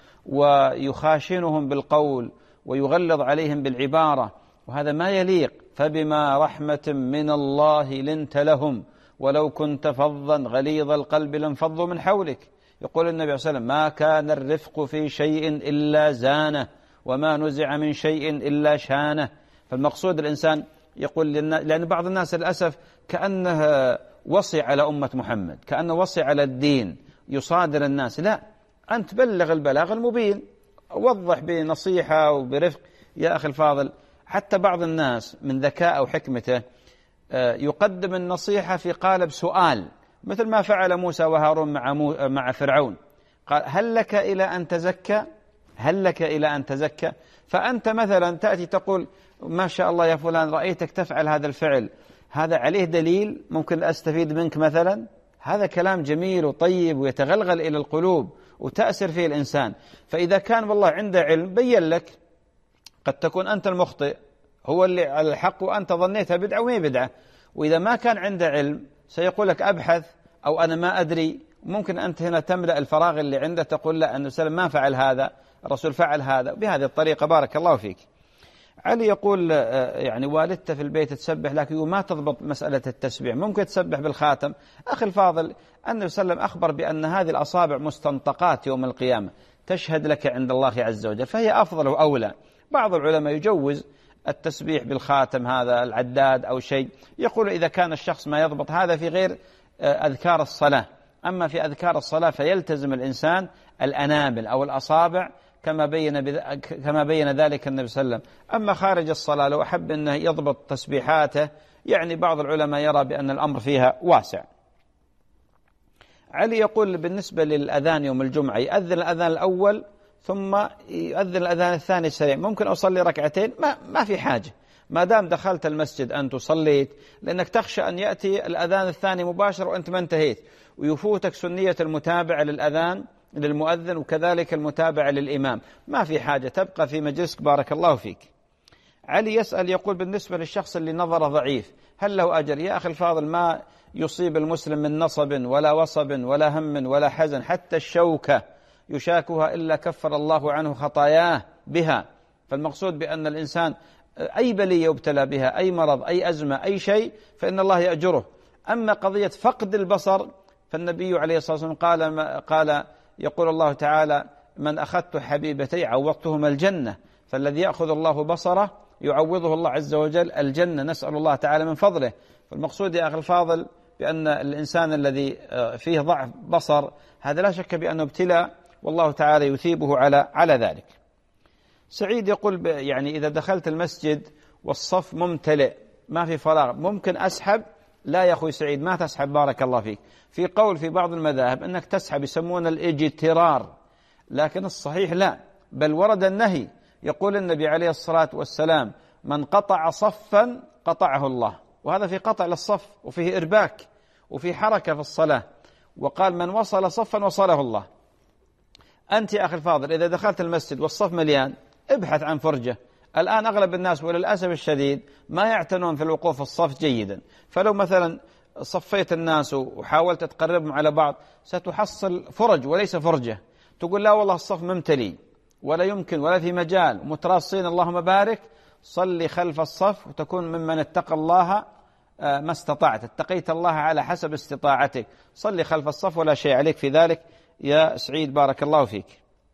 ويخاشنهم بالقول ويغلظ عليهم بالعبارة، وهذا ما يليق. فبما رحمة من الله لنت لهم ولو كنت فظا غليظ القلب لانفضوا من حولك. يقول النبي صلى الله عليه وسلم ما كان الرفق في شيء إلا زانه وما نزع من شيء إلا شانه. فالمقصود الإنسان يقول لأن بعض الناس للأسف كأنه وصي على أمة محمد، كأنه وصي على الدين يصادر الناس. لا، أنت بلغ البلاغ المبين، وضح بنصيحة وبرفق. يا أخي الفاضل حتى بعض الناس من ذكاء وحكمته يقدم النصيحة في قالب سؤال، مثل ما فعل موسى وهارون مع فرعون. قال هل لك إلى أن تزكى؟ هل لك إلى أن تزكى؟ فأنت مثلا تأتي تقول ما شاء الله يا فلان رأيتك تفعل هذا الفعل، هذا عليه دليل ممكن أستفيد منك مثلا. هذا كلام جميل وطيب ويتغلغل إلى القلوب وتأثر فيه الإنسان. فإذا كان والله عنده علم بين لك، قد تكون أنت المخطئ هو اللي على الحق وأنت ظنيتها بدعة وما بدعة. وإذا ما كان عنده علم سيقول لك أبحث أو أنا ما أدري. ممكن أنت هنا تملأ الفراغ اللي عنده، تقول لا النبي صلى الله عليه وسلم ما فعل هذا، الرسول فعل هذا، بهذه الطريقة. بارك الله فيك. علي يقول يعني والدته في البيت تسبح لكن ما تضبط مسألة التسبيح، ممكن تسبح بالخاتم. أخي الفاضل النبي صلى الله عليه وسلم أخبر بأن هذه الأصابع مستنطقات يوم القيامة تشهد لك عند الله عز وجل، فهي أفضل وأولى. بعض العلماء يجوز التسبيح بالخاتم هذا العداد أو شيء، يقول إذا كان الشخص ما يضبط هذا في غير أذكار الصلاة. أما في أذكار الصلاة فيلتزم الإنسان الأنامل أو الأصابع كما بين ذلك النبي صلى الله عليه وسلم. أما خارج الصلاة لو أحب أنه يضبط تسبيحاته، يعني بعض العلماء يرى بأن الأمر فيها واسع. علي يقول بالنسبة للأذان يوم الجمعة يأذن الأذان الأول ثم يؤذن الأذان الثاني سريع، ممكن أصلي ركعتين؟ ما في حاجة ما دام دخلت المسجد أنت صليت، لأنك تخشى أن يأتي الأذان الثاني مباشر وأنت ما انتهيت ويفوتك سنية المتابعة للأذان للمؤذن وكذلك المتابعة للإمام. ما في حاجة، تبقى في مجلسك. بارك الله فيك. علي يسأل يقول بالنسبة للشخص اللي نظره ضعيف هل له أجر؟ يا أخي الفاضل ما يصيب المسلم من نصب ولا وصب ولا هم ولا حزن، حتى الشوكة يشاكها إلا كفر الله عنه خطاياه بها. فالمقصود بأن الإنسان أي بلية يبتلى بها، أي مرض، أي أزمة، أي شيء، فإن الله يأجره. أما قضية فقد البصر فالنبي عليه الصلاة والسلام قال يقول الله تعالى من أخذت حبيبتي عوضتهما الجنة، فالذي يأخذ الله بصره يعوضه الله عز وجل الجنة، نسأل الله تعالى من فضله. فالمقصود يا أخي الفاضل بأن الإنسان الذي فيه ضعف بصر هذا لا شك بأنه ابتلى، والله تعالى يثيبه على ذلك. سعيد يقول يعني إذا دخلت المسجد والصف ممتلئ ما في فراغ ممكن أسحب؟ لا يا أخوي سعيد ما تسحب، بارك الله فيك. في قول في بعض المذاهب أنك تسحب يسمون الاجترار، لكن الصحيح لا، بل ورد النهي. يقول النبي عليه الصلاة والسلام من قطع صفا قطعه الله، وهذا في قطع للصف وفيه إرباك وفيه حركة في الصلاة. وقال من وصل صفا وصله الله. أنت يا أخي الفاضل إذا دخلت المسجد والصف مليان ابحث عن فرجة. الآن أغلب الناس وللأسف الشديد ما يعتنون في الوقوف في الصف جيدا، فلو مثلا صفيت الناس وحاولت تقربهم على بعض ستحصل فرج وليس فرجة. تقول لا والله الصف ممتلي ولا يمكن ولا في مجال متراصين، اللهم بارك، صلي خلف الصف وتكون ممن اتقى الله ما استطعت، اتقيت الله على حسب استطاعتك، صلي خلف الصف ولا شيء عليك في ذلك يا سعيد، بارك الله فيك.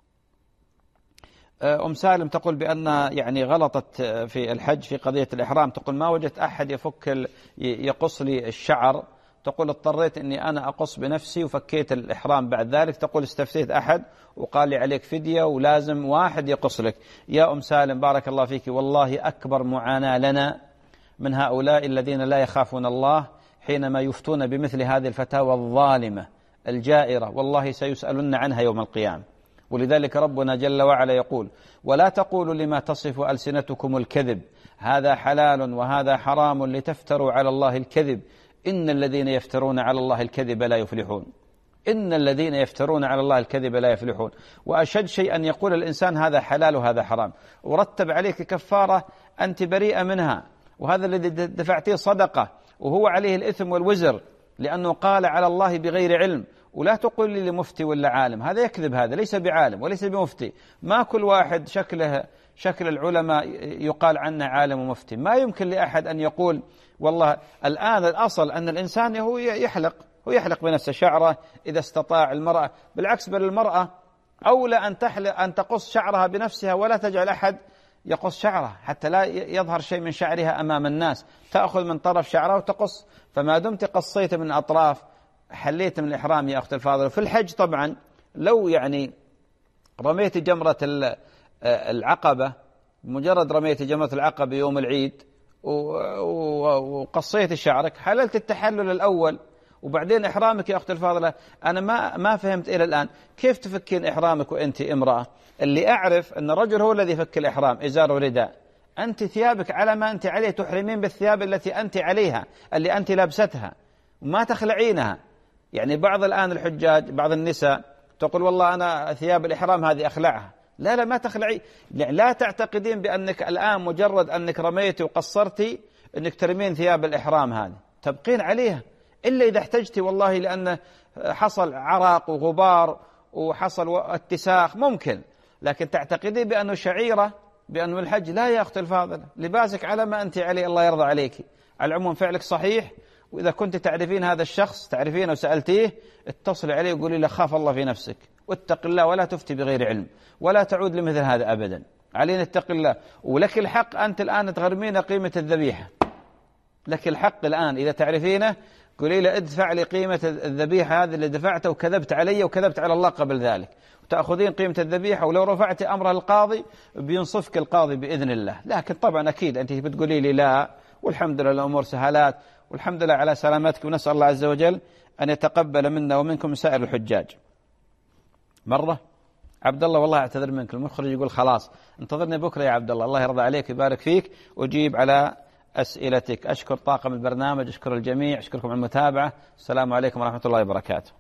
أم سالم تقول بأن يعني غلطت في الحج في قضية الإحرام، تقول ما وجدت أحد يقص لي الشعر، تقول اضطريت أني أنا أقص بنفسي وفكيت الإحرام بعد ذلك، تقول استفتيت أحد وقال لي عليك فدية ولازم واحد يقص لك. يا أم سالم بارك الله فيك، والله أكبر معاناة لنا من هؤلاء الذين لا يخافون الله حينما يفتون بمثل هذه الفتاوى الظالمة الجائرة، والله سيسألون عنها يوم القيامة. ولذلك ربنا جل وعلا يقول ولا تقولوا لما تصف ألسنتكم الكذب هذا حلال وهذا حرام لتفتروا على الله الكذب إن الذين يفترون على الله الكذب لا يفلحون. إن الذين يفترون على الله الكذب لا يفلحون. وأشد شيء أن يقول الإنسان هذا حلال وهذا حرام ورتب عليك كفارة أنت بريئة منها، وهذا الذي دفعته صدقة وهو عليه الإثم والوزر لأنه قال على الله بغير علم. ولا تقول لي لمفتي ولا عالم، هذا يكذب، هذا ليس بعالم وليس بمفتي. ما كل واحد شكل العلماء يقال عنه عالم ومفتي، ما يمكن لأحد أن يقول والله. الآن الأصل أن الإنسان هو يحلق بنفسه شعره إذا استطاع. المرأة بالعكس، بل المرأة أولى أن تقص شعرها بنفسها ولا تجعل أحد يقص شعرها حتى لا يظهر شيء من شعرها أمام الناس، تأخذ من طرف شعرها وتقص. فما دمت قصيت من أطراف حليت من الإحرام يا أخت الفاضلة. في الحج طبعا لو يعني رميت جمرة العقبة، مجرد رميت جمرة العقبة يوم العيد وقصيت شعرك حللت التحلل الأول وبعدين إحرامك يا أخت الفاضلة. أنا ما فهمت إلى الآن كيف تفكين إحرامك وأنت امرأة. اللي أعرف أن الرجل هو الذي يفك الإحرام، إزار ورداء. أنت ثيابك على ما أنت عليه، تحرمين بالثياب التي أنت عليها اللي أنت لابستها وما تخلعينها. يعني بعض الآن الحجاج بعض النساء تقول والله أنا ثياب الإحرام هذه أخلعها. لا ما تخلعي. لا تعتقدين بأنك الآن مجرد أنك رميتي وقصرتي أنك ترمين ثياب الإحرام هذه، تبقين عليها إلا إذا احتجتي والله لأن حصل عرق وغبار وحصل اتساخ ممكن، لكن تعتقدين بأنه شعيرة بأنه الحج. لا يا أخت الفاضلة، لباسك على ما أنت عليه، الله يرضى عليك. على العموم فعلك صحيح، وإذا كنت تعرفين هذا الشخص تعرفينه وسألتيه اتصل عليه وقولي له خاف الله في نفسك واتق الله ولا تفتي بغير علم ولا تعود لمثل هذا أبدا. علينا اتق الله. ولك الحق أنت الآن تغرمين قيمة الذبيحة، لك الحق الآن إذا تعرفينه قولي له ادفع لي قيمة الذبيحة هذه اللي دفعتها وكذبت علي وكذبت على الله قبل ذلك، وتأخذين قيمة الذبيحة. ولو رفعت أمرها القاضي بينصفك القاضي بإذن الله. لكن طبعا أكيد أنت بتقولي لي لا، والحمد لله الأمور سهلات والحمد لله على سلامتك، ونسأل الله عز وجل أن يتقبل منا ومنكم سائر الحجاج. مرة عبد الله والله اعتذر منك، المخرج يقول خلاص انتظرني بكرة يا عبد الله، الله يرضى عليك ويبارك فيك وجيب على أسئلتك. أشكر طاقم البرنامج، أشكر الجميع، أشكركم على المتابعة. السلام عليكم ورحمة الله وبركاته.